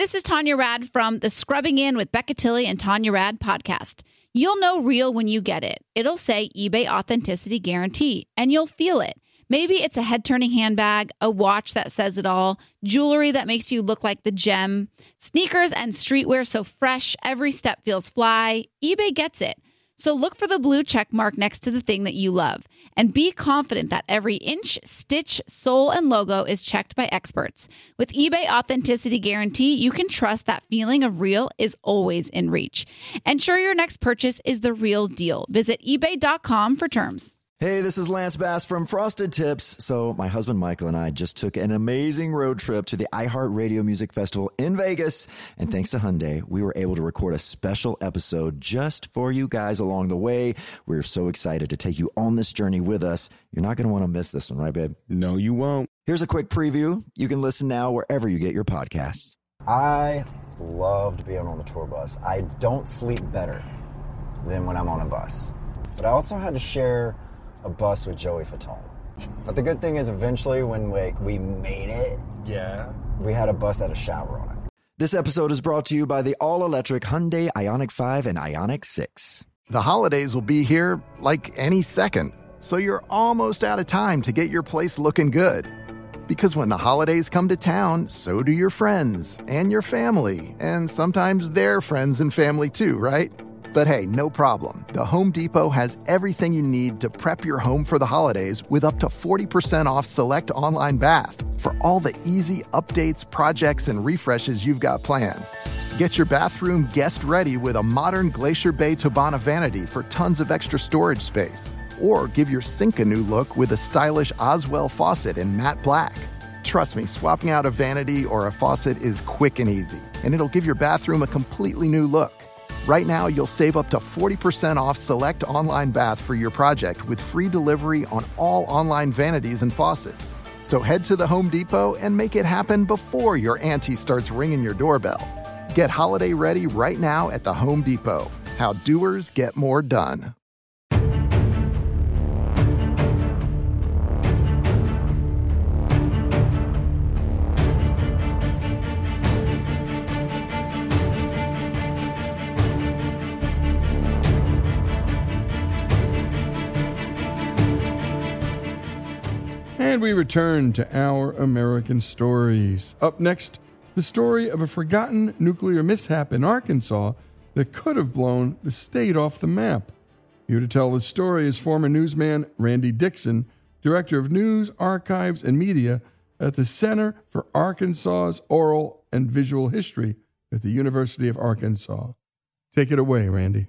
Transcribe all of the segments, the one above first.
this is Tanya Rad from the Scrubbing In with Becca Tilley and Tanya Rad podcast. You'll know real when you get it. It'll say eBay Authenticity Guarantee, and you'll feel it. Maybe it's a head-turning handbag, a watch that says it all, jewelry that makes you look like the gem, sneakers and streetwear so fresh, every step feels fly. eBay gets it. So look for the blue check mark next to the thing that you love and be confident that every inch, stitch, sole, and logo is checked by experts. With eBay Authenticity Guarantee, you can trust that feeling of real is always in reach. Ensure your next purchase is the real deal. Visit ebay.com for terms. Hey, this is Lance Bass from Frosted Tips. So my husband Michael and I just took an amazing road trip to the iHeartRadio Music Festival in Vegas. And thanks to Hyundai, we were able to record a special episode just for you guys along the way. We're so excited to take you on this journey with us. You're not going to want to miss this one, right, babe? No, you won't. Here's a quick preview. You can listen now wherever you get your podcasts. I loved being on the tour bus. I don't sleep better than when I'm on a bus. But I also had to share a bus with Joey Fatone. But the good thing is eventually when we made it, we had a bus that had a shower on it. This episode is brought to you by the all-electric Hyundai Ioniq 5 and Ioniq 6. The holidays will be here like any second, so you're almost out of time to get your place looking good. Because when the holidays come to town, so do your friends and your family, and sometimes their friends and family too, right? But hey, no problem. The Home Depot has everything you need to prep your home for the holidays with up to 40% off select online bath for all the easy updates, projects, and refreshes you've got planned. Get your bathroom guest ready with a modern Glacier Bay Tobana vanity for tons of extra storage space. Or give your sink a new look with a stylish Oswell faucet in matte black. Trust me, swapping out a vanity or a faucet is quick and easy, and it'll give your bathroom a completely new look. Right now, you'll save up to 40% off select online bath for your project with free delivery on all online vanities and faucets. So head to the Home Depot and make it happen before your auntie starts ringing your doorbell. Get holiday ready right now at the Home Depot. How doers get more done. And we return to Our American Stories. Up next, the story of a forgotten nuclear mishap in Arkansas that could have blown the state off the map. Here to tell the story is former newsman Randy Dixon, Director of News, Archives, and Media at the Center for Arkansas's Oral and Visual History at the University of Arkansas. Take it away, Randy.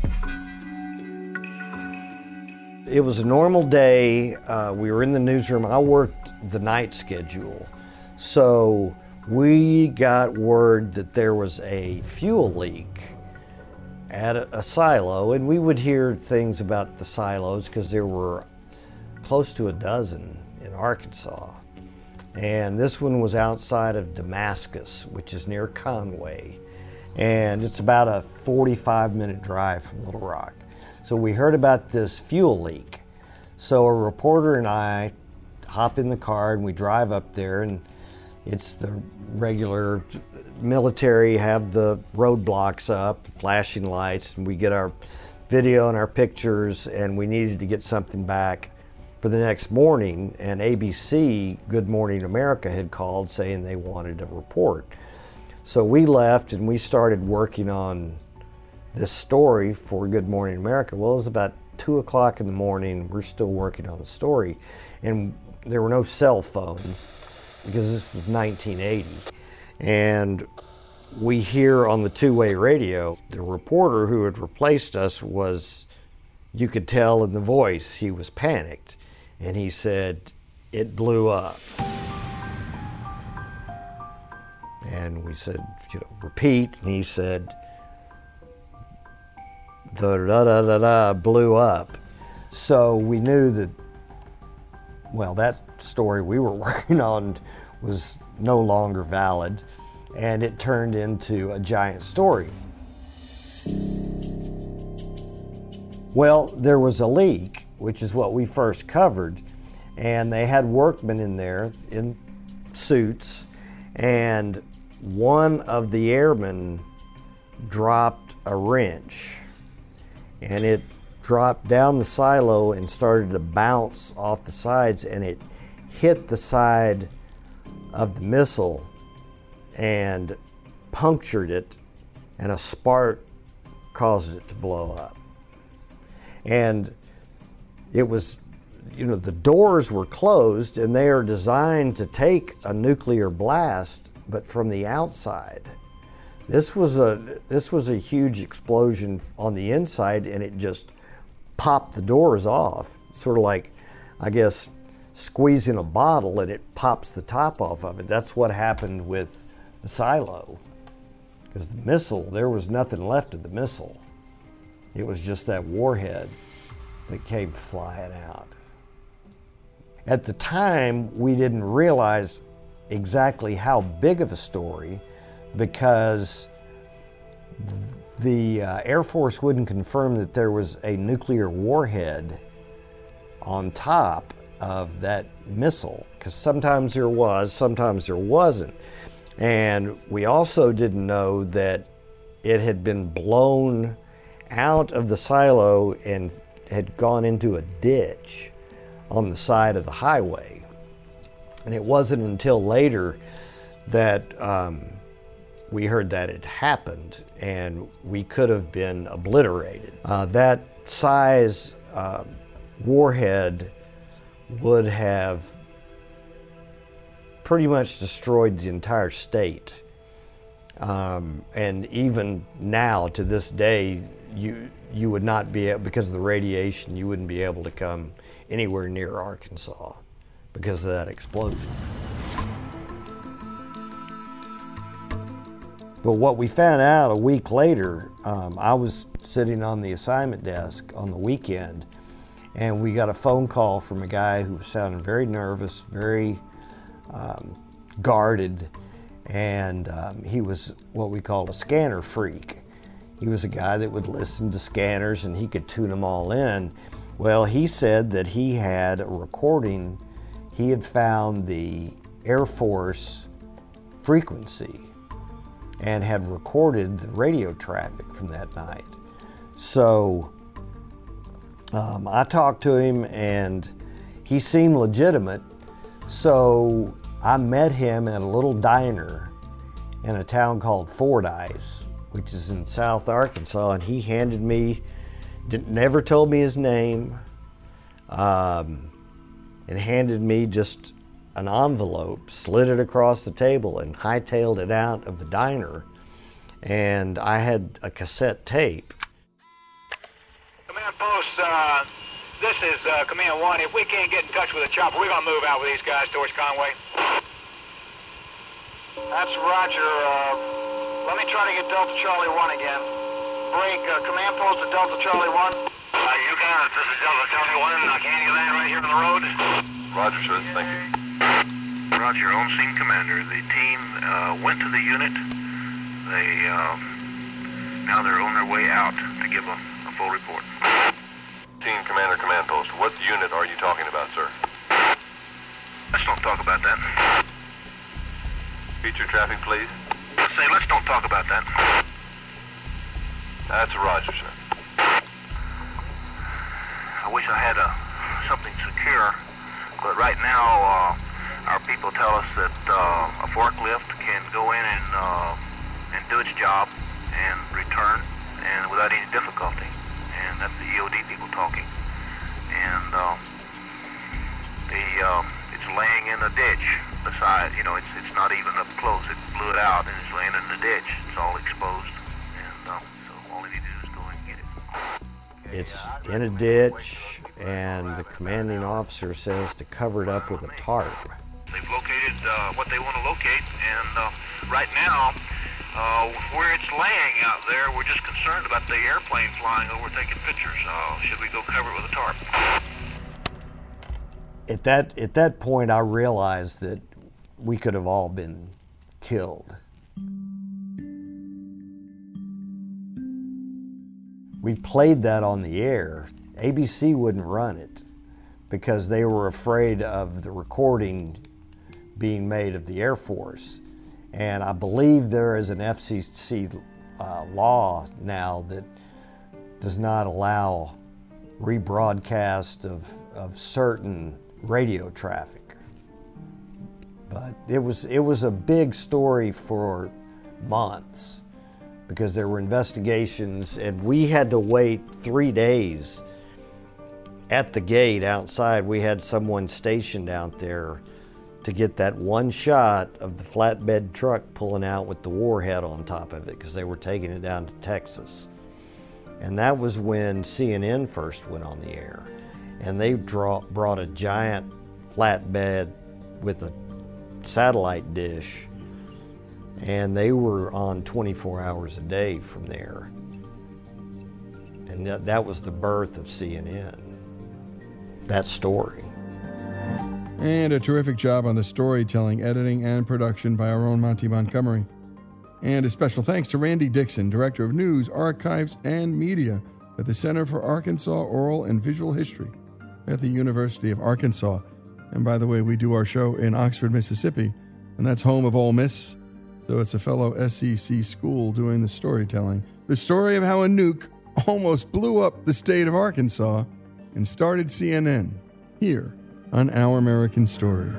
It was a normal day. We were in the newsroom. I worked the night schedule. So we got word that there was a fuel leak at a silo, and we would hear things about the silos because there were close to a dozen in Arkansas. And this one was outside of Damascus, which is near Conway. And it's about a 45-minute drive from Little Rock. So we heard about this fuel leak. So a reporter and I hop in the car and we drive up there, and it's the regular military, have the roadblocks up, flashing lights, and we get our video and our pictures, and we needed to get something back for the next morning. And ABC, Good Morning America, had called saying they wanted a report. So we left and we started working on this story for Good Morning America. Well, it was about 2 o'clock in the morning. We're still working on the story. And there were no cell phones because this was 1980. And we hear on the two-way radio, the reporter who had replaced us was, you could tell in the voice, he was panicked. And he said, "It blew up." And we said, repeat. And he said, the da-da-da-da blew up. So we knew that, well, that story we were working on was no longer valid, and it turned into a giant story. Well, there was a leak, which is what we first covered, and they had workmen in there in suits, and one of the airmen dropped a wrench, and it dropped down the silo and started to bounce off the sides, and it hit the side of the missile and punctured it, and a spark caused it to blow up. And it was, the doors were closed, and they are designed to take a nuclear blast, but from the outside. This was a huge explosion on the inside, and it just popped the doors off, sort of like, I guess, squeezing a bottle, and it pops the top off of it. That's what happened with the silo, because the missile, there was nothing left of the missile. It was just that warhead that came flying out. At the time, we didn't realize exactly how big of a story, because the Air Force wouldn't confirm that there was a nuclear warhead on top of that missile, because sometimes there was, sometimes there wasn't. And we also didn't know that it had been blown out of the silo and had gone into a ditch on the side of the highway. And it wasn't until later that we heard that it happened, and we could have been obliterated. That size warhead would have pretty much destroyed the entire state. And even now, to this day, you would not be able, because of the radiation, you wouldn't be able to come anywhere near Arkansas because of that explosion. But what we found out a week later, I was sitting on the assignment desk on the weekend, and we got a phone call from a guy who was sounding very nervous, very guarded, and he was what we called a scanner freak. He was a guy that would listen to scanners and he could tune them all in. Well, he said that he had a recording. He had found the Air Force frequency and had recorded the radio traffic from that night. So I talked to him, and he seemed legitimate. So I met him at a little diner in a town called Fordyce, which is in South Arkansas, and he handed me, never told me his name, and handed me just an envelope, slid it across the table, and hightailed it out of the diner. And I had a cassette tape. Command Post, this is Command 1. If we can't get in touch with the chopper, we're going to move out with these guys towards Conway. That's Roger. Let me try to get Delta Charlie 1 again. Break, Command Post to Delta Charlie 1. You got it. This is Delta Charlie 1. Can you land right here on the road? Roger, sir. Thank you. Roger, on-scene commander. The team went to the unit. They, now they're on their way out to give a full report. Team Commander, Command Post. What unit are you talking about, sir? Let's don't talk about that. Feature traffic, please. Let's say, let's don't talk about that. That's Roger, sir. I wish I had something secure, but right now our people tell us that a forklift can go in and do its job and return, and without any difficulty. And that's the EOD people talking. And it's laying in a ditch beside, it's not even up close. It blew it out and it's laying in the ditch. It's all exposed. And so all you need to do is go and get it. It's in a ditch, and the commanding officer says to cover it up with a tarp. They've located what they want to locate, and right now, where it's laying out there, we're just concerned about the airplane flying over taking pictures. Should we go cover it with a tarp? At that point, I realized that we could have all been killed. We played that on the air. ABC wouldn't run it because they were afraid of the recording being made of the Air Force. And I believe there is an FCC law now that does not allow rebroadcast of certain radio traffic. But it was a big story for months because there were investigations, and we had to wait 3 days at the gate outside. We had someone stationed out there to get that one shot of the flatbed truck pulling out with the warhead on top of it because they were taking it down to Texas. And that was when CNN first went on the air. And they brought a giant flatbed with a satellite dish, and they were on 24 hours a day from there. And that was the birth of CNN, that story. And a terrific job on the storytelling, editing, and production by our own Monty Montgomery. And a special thanks to Randy Dixon, Director of News, Archives, and Media at the Center for Arkansas Oral and Visual History at the University of Arkansas. And by the way, we do our show in Oxford, Mississippi, and that's home of Ole Miss. So it's a fellow SEC school doing the storytelling. The story of how a nuke almost blew up the state of Arkansas and started CNN here on Our American Stories.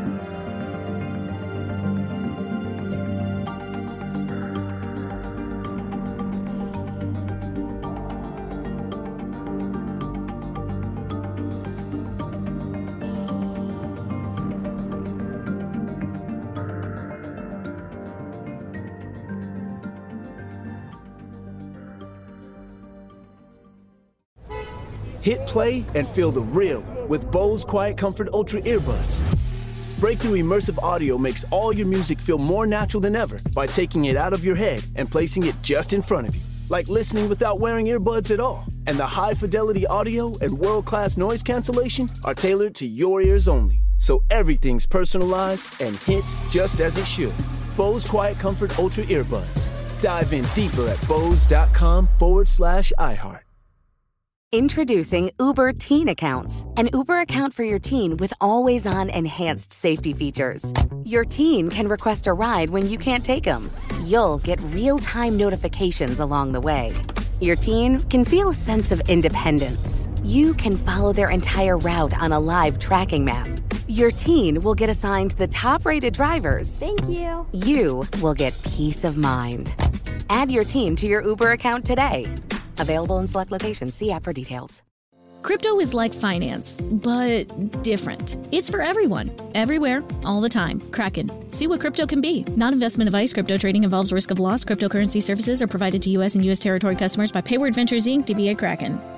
Hit play and feel the real with Bose Quiet Comfort Ultra earbuds. Breakthrough immersive audio makes all your music feel more natural than ever by taking it out of your head and placing it just in front of you, like listening without wearing earbuds at all. And the high-fidelity audio and world-class noise cancellation are tailored to your ears only, so everything's personalized and hits just as it should. Bose Quiet Comfort Ultra earbuds. Dive in deeper at bose.com/iHeart. Introducing Uber Teen Accounts, an Uber account for your teen with always-on enhanced safety features. Your teen can request a ride when you can't take them. You'll get real-time notifications along the way. Your teen can feel a sense of independence. You can follow their entire route on a live tracking map. Your teen will get assigned the top-rated drivers. Thank you. You will get peace of mind. Add your teen to your Uber account today. Available in select locations. See app for details. Crypto is like finance, but different. It's for everyone, everywhere, all the time. Kraken. See what crypto can be. Non-investment advice. Crypto trading involves risk of loss. Cryptocurrency services are provided to U.S. and U.S. territory customers by Payward Ventures, Inc., DBA Kraken.